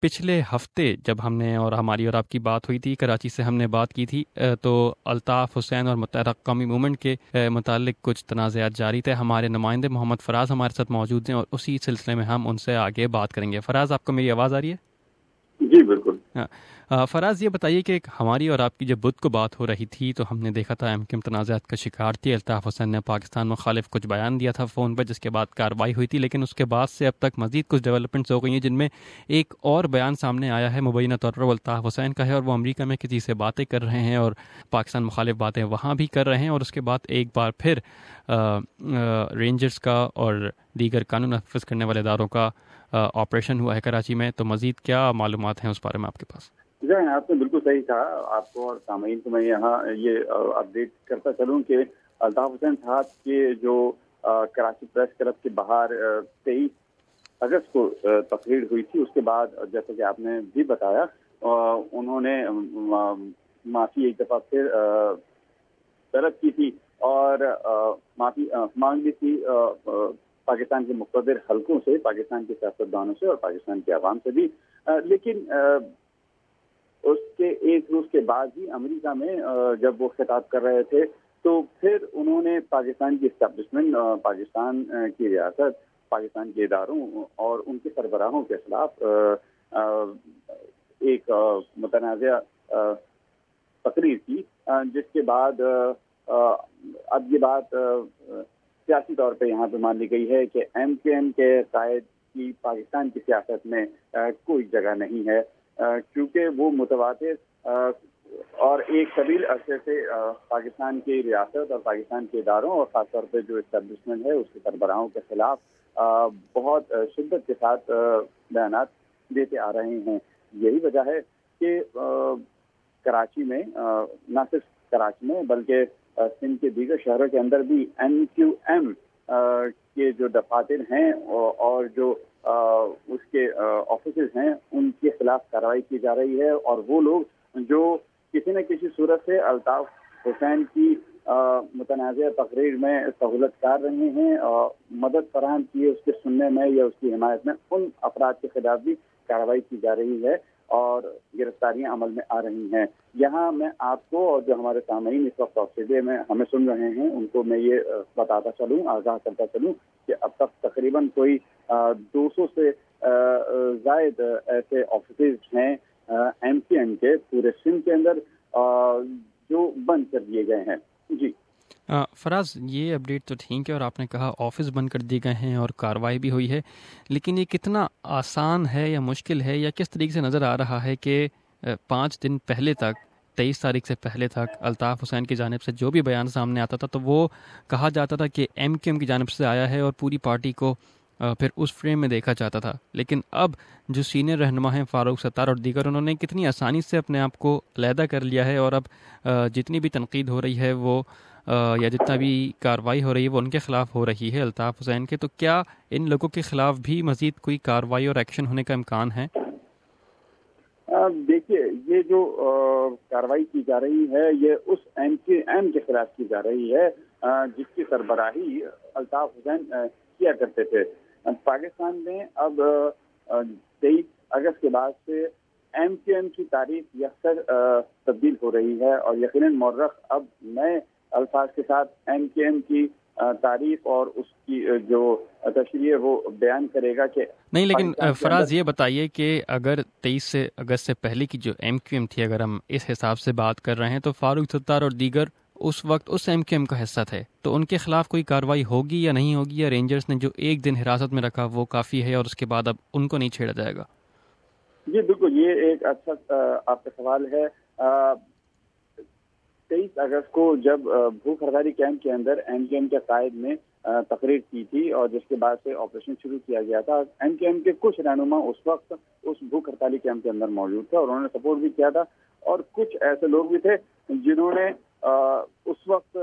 پچھلے ہفتے جب ہم نے اور ہماری اور آپ کی بات ہوئی تھی، کراچی سے ہم نے بات کی تھی، تو الطاف حسین اور متحرک قومی موومنٹ کے متعلق کچھ تنازعات جاری تھے. ہمارے نمائندے محمد فراز ہمارے ساتھ موجود ہیں اور اسی سلسلے میں ہم ان سے آگے بات کریں گے. فراز، آپ کو میری آواز آ رہی ہے؟ جی بالکل. فراز، یہ بتائیے کہ ہماری اور آپ کی جب بدھ کو بات ہو رہی تھی تو ہم نے دیکھا تھا ایم کیو ایم تنازعات کا شکار تھی. الطاف حسین نے پاکستان مخالف کچھ بیان دیا تھا فون پر، جس کے بعد کارروائی ہوئی تھی، لیکن اس کے بعد سے اب تک مزید کچھ ڈیولپمنٹس ہو گئی ہیں، جن میں ایک اور بیان سامنے آیا ہے مبینہ طور پر الطاف حسین کا ہے، اور وہ امریکہ میں کسی سے باتیں کر رہے ہیں اور پاکستان مخالف باتیں وہاں بھی کر رہے ہیں. اور اس کے بعد ایک بار پھر رینجرز کا اور دیگر قانون نافذ کرنے والے اداروں کا آپریشن ہوا ہے کراچی میں. تو مزید کیا معلومات ہیں اس بارے میں آپ کے پاس؟ جی، آپ نے بالکل صحیح کہا. آپ کو اور سامعین کو میں یہاں یہ اپڈیٹ کرتا چلوں کہ الطاف حسین صاحب کے جو کراچی پریس کلب کے باہر 23 اگست کو تقریر ہوئی تھی، اس کے بعد جیسا کہ آپ نے بھی بتایا انہوں نے معافی ایک دفعہ پھر طلب کی تھی اور معافی مانگ لی تھی پاکستان کے مقتدر حلقوں سے، پاکستان کے سیاستدانوں سے اور پاکستان کے عوام سے بھی. لیکن اس کے ایک روز کے بعد ہی امریکہ میں جب وہ خطاب کر رہے تھے تو پھر انہوں نے پاکستان کی اسٹیبلشمنٹ، پاکستان کی ریاست، پاکستان کے اداروں اور ان کے سربراہوں کے خلاف ایک متنازع تقریر کی، جس کے بعد اب یہ بات سیاسی طور پہ یہاں پہ مان لی گئی ہے کہ ایم کیو ایم کے قائد کی پاکستان کی سیاست میں کوئی جگہ نہیں ہے، کیونکہ وہ متواتر اور ایک طویل عرصے سے پاکستان کی ریاست اور پاکستان کے اداروں اور خاص طور پہ جو اسٹیبلشمنٹ ہے اس کے سربراہوں کے خلاف بہت شدت کے ساتھ بیانات دیتے آ رہے ہیں. یہی وجہ ہے کہ کراچی میں، نہ صرف کراچی میں بلکہ سندھ کے دیگر شہروں کے اندر بھی ایم کیو ایم کے جو دفاتر ہیں اور جو اس کے آفیسز ہیں ان کے خلاف کارروائی کی جا رہی ہے، اور وہ لوگ جو کسی نہ کسی صورت سے الطاف حسین کی متنازع تقریر میں سہولت کر رہے ہیں اور مدد فراہم کی اس کے سننے میں یا اس کی حمایت میں، ان افراد کے خلاف بھی کارروائی کی جا رہی ہے اور گرفتاریاں عمل میں آ رہی ہیں. یہاں میں آپ کو اور جو ہمارے سامعین اس وقت آسٹریلیا میں ہمیں سن رہے ہیں ان کو میں یہ بتاتا چلوں، آگاہ کرتا چلوں کہ اب تک تقریباً کوئی 200 سے زائد ایسے آفیسز ہیں ایم کیو ایم کے پورے سندھ کے اندر جو بند کر دیے گئے ہیں. جی فراز، یہ اپڈیٹ تو ٹھیک ہے، اور آپ نے کہا آفس بند کر دیے گئے ہیں اور کارروائی بھی ہوئی ہے، لیکن یہ کتنا آسان ہے یا مشکل ہے، یا کس طریقے سے نظر آ رہا ہے کہ 5 دن پہلے تک، 23 تاریخ سے پہلے تک الطاف حسین کی جانب سے جو بھی بیان سامنے آتا تھا تو وہ کہا جاتا تھا کہ ایم کیو ایم کی جانب سے آیا ہے اور پوری پارٹی کو پھر اس فریم میں دیکھا جاتا تھا. لیکن اب جو سینئر رہنما ہیں فاروق ستار اور دیگر، انہوں نے کتنی آسانی سے اپنے آپ کو علیحدہ کر لیا ہے، اور اب جتنی بھی تنقید ہو رہی ہے وہ یا جتنا بھی کارروائی ہو رہی ہے وہ ان کے خلاف ہو رہی ہے، الطاف حسین کے. تو کیا ان لوگوں کے خلاف بھی مزید کوئی کارروائی اور ایکشن ہونے کا امکان ہے؟ دیکھیے، یہ جو کارروائی کی جا رہی ہے یہ اس ایم کیو ایم کے خلاف کی جا رہی ہے جس کی سربراہی الطاف حسین کیا کرتے تھے. پاکستان میں اب 23 اگست کے بعد سے ایم کیو ایم کی تاریخ یکسر تبدیل ہو رہی ہے، اور یقیناً مورخ اب نئے الفاظ کے ساتھ ایم کیو ایم کی تاریخ اور اس کی جو تشریح وہ بیان کرے گا کہ نہیں. لیکن فراز، یہ بتائیے کہ اگر 23 اگست سے پہلے کی جو ایم کیو ایم تھی، اگر ہم اس حساب سے بات کر رہے ہیں، تو فاروق ستار اور دیگر اس وقت اس ایم کیو ایم کا حصہ تھے، تو ان کے خلاف کوئی کارروائی ہوگی یا نہیں ہوگی، یا رینجرز نے جو ایک دن حراست میں رکھا وہ کافی ہے اور اس کے بعد اب ان کو نہیں چھیڑا جائے گا؟ جی بالکل، یہ ایک اچھا آپ کا سوال ہے. 23 اگست کو جب بھوک ہڑتالی کیمپ کے اندر ایم کیو ایم کے قائد نے تقریر کی تھی اور جس کے بعد سے آپریشن شروع کیا گیا تھا، ایم کیو ایم کے کچھ رہنما اس وقت اس بھوک ہڑتالی کیمپ کے اندر موجود تھے اور انہوں نے سپورٹ بھی کیا تھا، اور کچھ ایسے لوگ بھی تھے جنہوں نے اس وقت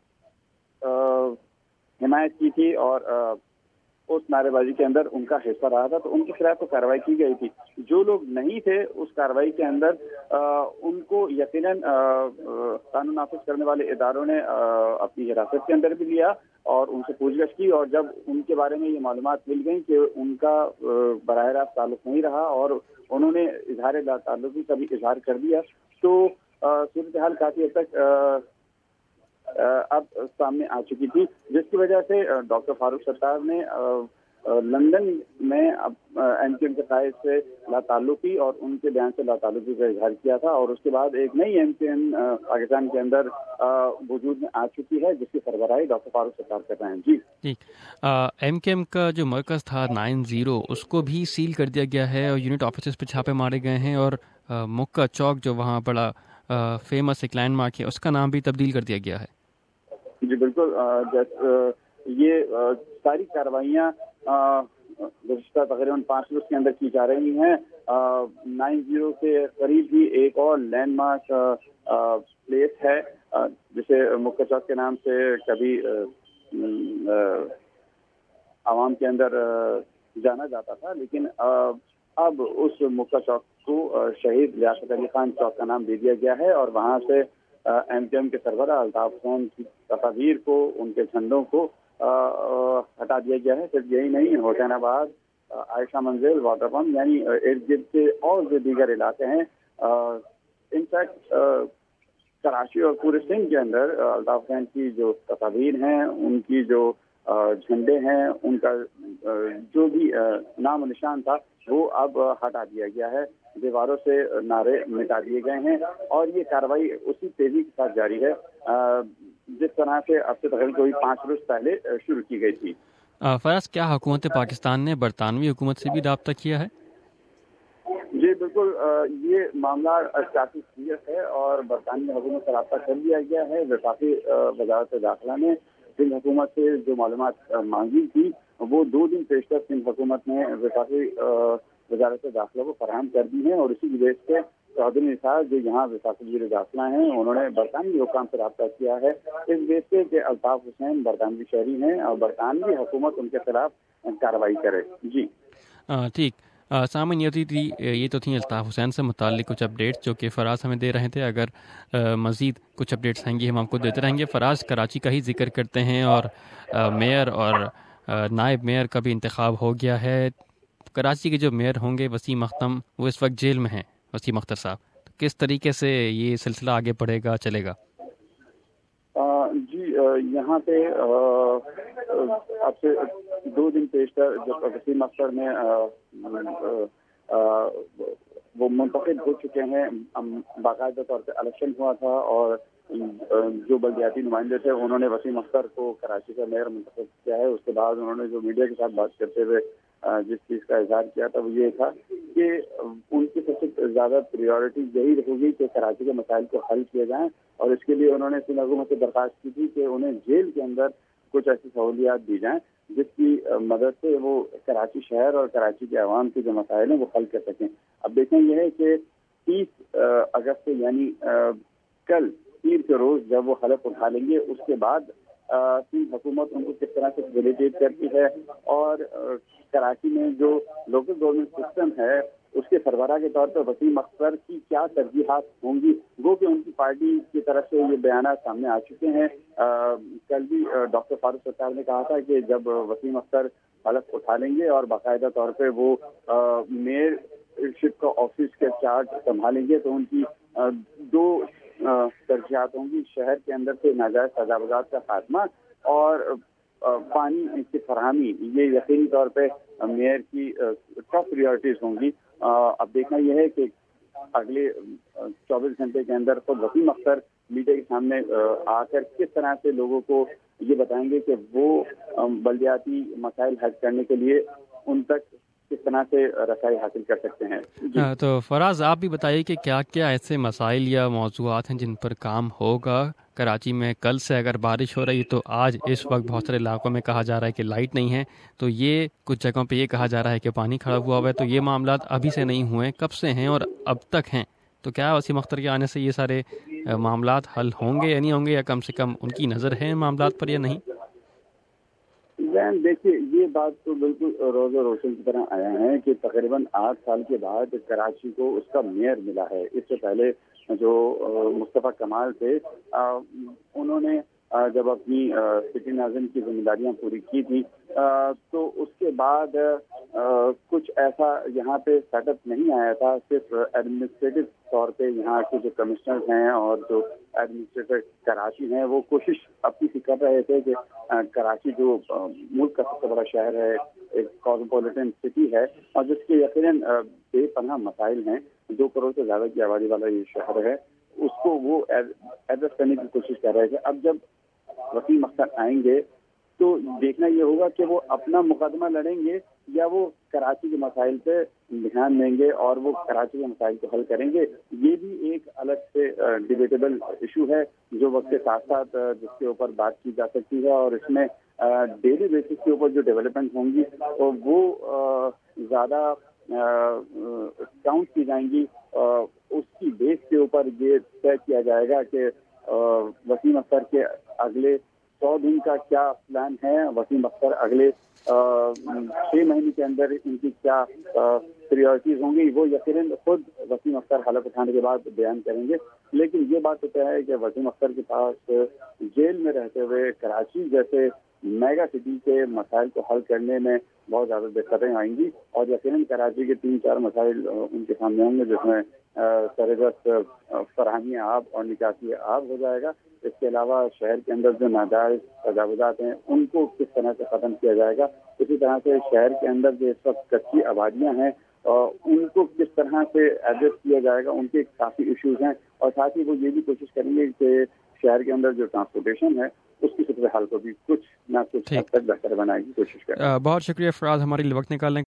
حمایت کی تھی اور اس نعرے بازی کے اندر ان کا حصہ رہا تھا، تو ان کے خلاف تو کارروائی کی گئی تھی. جو لوگ نہیں تھے اس کارروائی کے اندر ان کو یقیناً قانون نافذ کرنے والے اداروں نے اپنی حراست کے اندر بھی لیا اور ان سے پوچھ گچھ کی، اور جب ان کے بارے میں یہ معلومات مل گئی کہ ان کا براہ راست تعلق نہیں رہا اور انہوں نے اظہار لا تعلقی کا بھی اظہار کر دیا، تو صورتحال کافی حد تک اب سامنے آ چکی تھی، جس کی وجہ سے ڈاکٹر فاروق ستار نے لندن میں ایم کیو ایم کے قائد سے لا تعلقی اور ان کے بیان سے لا تعلقی کا اظہار کیا تھا، اور اس کے بعد ایک نئی ایم کیو ایم پاکستان کے اندر وجود میں آ چکی ہے، جس کی سربراہی ڈاکٹر فاروق ستار کر رہے ہیں۔ جی ایم کیو ایم کا جو مرکز تھا 90 اس کو بھی سیل کر دیا گیا ہے اور یونٹ آفیسز پہ چھاپے مارے گئے ہیں، اور مکہ چوک جو وہاں بڑا فیمس ایک لینڈ مارک ہے اس کا نام بھی تبدیل کر دیا گیا ہے۔ جی بالکل، یہ ساری کاروائیاں گزشتہ تقریباً 5 روز کے اندر کی جا رہی ہیں۔ 90 کے قریب ہی ایک اور لینڈ مارک پلیس ہے جسے مکہ چوک کے نام سے کبھی عوام کے اندر جانا جاتا تھا، لیکن اب اس مکہ چوک کو شہید لیاقت علی خان چوک کا نام دے دیا گیا ہے، اور وہاں سے ایم کیو ایم کے سربراہ الطاف حسین کی تصاویر کو، ان کے جھنڈوں کو ہٹا دیا گیا ہے۔ صرف یہی نہیں، حسین آباد، عائشہ منزل، واٹر پمپ، یعنی ارد گرد کے اور جو دیگر علاقے ہیں، انفیکٹ کراچی اور پورے سندھ کے اندر الطاف حسین کی جو تصاویر ہیں، ان کی جو جھنڈے ہیں، ان کا جو بھی نام و نشان تھا وہ اب ہٹا دیا گیا ہے، دیواروں سے نعرے مٹا دیے گئے ہیں، اور یہ کارروائی اسی تیزی کے ساتھ جاری ہے جس طرح سے اب سے تقریباً کوئی 5 روز پہلے شروع کی گئی تھی۔ فراز، کیا حکومت پاکستان نے برطانوی حکومت سے بھی رابطہ کیا ہے؟ جی بالکل، یہ معاملہ کافی سیریس ہے اور برطانوی حکومت سے رابطہ کر لیا گیا ہے۔ وفاقی وزارت داخلہ نے سندھ حکومت سے جو معلومات مانگی تھی وہ 2 دن پیشتر سندھ حکومت نے وفاقی وزارت داخلہ کو فراہم کر دی ہیں، اور اسی کی بیس پہ چودھری نثار جو یہاں وفاقی وزیر داخلہ ہیں انہوں نے برطانوی حکام سے رابطہ کیا ہے اس بیس پہ کہ الطاف حسین برطانوی شہری ہیں اور برطانوی حکومت ان کے خلاف کارروائی کرے۔ جی ٹھیک، سامعین، یہ تو تھیں الطاف حسین سے متعلق کچھ اپڈیٹس جو کہ فراز ہمیں دے رہے تھے۔ اگر مزید کچھ اپڈیٹس آئیں گی ہم آپ کو دیتے رہیں گے۔ فراز، کراچی کا ہی ذکر کرتے ہیں، اور میئر اور نائب میئر کا بھی انتخاب ہو گیا ہے۔ کراچی کے جو میئر ہوں گے وسیم اختر، وہ اس وقت جیل میں ہیں۔ وسیم اختر صاحب، تو کس طریقے سے یہ سلسلہ آگے بڑھے گا، چلے گا؟ جی یہاں پہ اب سے 2 دن پیشتر جب وسیم اختر نے وہ منتخب ہو چکے ہیں، باقاعدہ طور پہ الیکشن ہوا تھا اور جو بلدیاتی نمائندے تھے انہوں نے وسیم اختر کو کراچی کا میئر منتخب کیا ہے۔ اس کے بعد انہوں نے جو میڈیا کے ساتھ بات کرتے ہوئے جس چیز کا اظہار کیا تھا وہ یہ تھا کہ ان کی سب سے زیادہ پریورٹی یہی ہوگی کہ کراچی کے مسائل کو حل کیے جائیں، اور اس کے لیے انہوں نے سندھ حکومت سے درخواست کی تھی کہ انہیں جیل کے اندر کچھ ایسی سہولیات دی جائیں جس کی مدد سے وہ کراچی شہر اور کراچی کے عوام کے جو مسائل ہیں وہ حل کر سکیں۔ اب دیکھیں یہ ہے کہ 30 اگست یعنی کل پیر کے روز جب وہ حلف اٹھا لیں گے، اس کے بعد سندھ حکومت ان کو کس طرح سے فیسیلیٹیٹ کرتی ہے، اور کراچی میں جو لوکل گورنمنٹ سسٹم ہے اس کے سربراہ کے طور پر وسیم اختر کی کیا ترجیحات ہوں گی، وہ کہ ان کی پارٹی کی طرف سے یہ بیانات سامنے آ چکے ہیں۔ کل بھی ڈاکٹر فاروق ستار نے کہا تھا کہ جب وسیم اختر حلف اٹھا لیں گے اور باقاعدہ طور پہ وہ میئر شپ کا آفس کے چارج سنبھالیں گے تو ان کی 2 ترجیحات ہوں گی: شہر کے اندر سے ناجائز تجاوزات کا خاتمہ اور پانی کی فراہمی۔ یہ یقینی طور پہ میئر کی ٹاپ پریورٹیز ہوں گی۔ اب دیکھنا یہ ہے کہ اگلے 24 گھنٹے کے اندر خود وسیم اختر میڈیا کے سامنے آ کر کس طرح سے لوگوں کو یہ بتائیں گے کہ وہ بلدیاتی مسائل حل کرنے کے لیے ان تک کس طرح سے رسائی حاصل کر سکتے ہیں۔ تو فراز، آپ بھی بتائیے کہ کیا کیا ایسے مسائل یا موضوعات ہیں جن پر کام ہوگا کراچی میں؟ کل سے اگر بارش ہو رہی ہے تو آج اس وقت بہت سارے علاقوں میں کہا جا رہا ہے کہ لائٹ نہیں ہے، تو یہ کچھ جگہوں پہ یہ کہا جا رہا ہے کہ پانی کھڑا ہوا ہے، تو یہ معاملات ابھی سے نہیں ہوئے، کب سے ہیں اور اب تک ہیں؟ تو کیا وسیم اختر کے آنے سے یہ سارے معاملات حل ہوں گے یا نہیں ہوں گے، یا کم سے کم ان کی نظر ہے معاملات پر یا نہیں؟ دیکھیے، یہ بات تو بالکل روز روشن کی طرح آیا ہے کہ تقریباً 8 سال کے بعد کراچی کو اس کا میئر ملا ہے۔ اس سے پہلے جو مصطفیٰ کمال تھے انہوں نے جب اپنی سٹی ناظم کی ذمہ داریاں پوری کی تھی تو اس کے بعد کچھ ایسا یہاں پہ سیٹ اپ نہیں آیا تھا. صرف ایڈمنسٹریٹو طور پہ یہاں کے جو کمشنر ہیں اور جو ایڈمنسٹریٹر کراچی ہیں وہ کوشش اپنی سی کر رہے تھے کہ کراچی جو ملک کا سب سے بڑا شہر ہے, ایک کاسموپولیٹن سٹی ہے اور جس کے یقیناً بے پناہ مسائل ہیں, 2 کروڑ سے زیادہ کی آبادی والا یہ شہر ہے, اس کو وہ ایڈریس کرنے کی کوشش کر رہے تھے. اب جب وسیم اختر آئیں گے تو دیکھنا یہ ہوگا کہ وہ اپنا مقدمہ لڑیں گے یا وہ کراچی کے مسائل پہ دھیان دیں گے اور وہ کراچی کے مسائل کو حل کریں گے. یہ بھی ایک الگ سے ڈیبیٹیبل ایشو ہے جو وقت کے ساتھ ساتھ جس کے اوپر بات کی جا سکتی ہے, اور اس میں ڈیلی بیسس کے اوپر جو ڈیولپمنٹ ہوں گی وہ زیادہ کاؤنٹ کی جائیں گی. اس کی بیس کے اوپر یہ طے کیا جائے گا کہ وسیم اختر کے اگلے 100 دن کا کیا پلان ہے, وسیم اختر اگلے 6 مہینے کے اندر ان کی کیا پریورٹیز ہوں گی, وہ یقیناً خود وسیم اختر حلف اٹھانے کے بعد بیان کریں گے. لیکن یہ بات ہوتا ہے کہ وسیم اختر کے پاس جیل میں رہتے ہوئے کراچی جیسے میگا سٹی کے مسائل کو حل کرنے میں بہت زیادہ دقتیں آئیں گی, اور یقیناً کراچی کے 3-4 مسائل ان کے سامنے ہوں گے جس میں سرگرست فراہمی آب اور نکاسی آب ہو جائے گا. اس کے علاوہ شہر کے اندر جو ناجائز تجاوزات ہیں ان کو کس طرح سے ختم کیا جائے گا. اسی طرح سے شہر کے اندر جو اس وقت کچی آبادیاں ہیں ان کو کس طرح سے ایڈریس کیا جائے گا, ان کے کافی ایشوز ہیں. اور ساتھ ہی وہ یہ بھی کوشش کریں گے کہ شہر کے اندر جو ٹرانسپورٹیشن ہے اس کی صورت حال کو بھی کچھ نہ کچھ حد تک بہتر بنانے کی کوشش کریں. بہت شکریہ فراز ہمارے لیے وقت نکالنے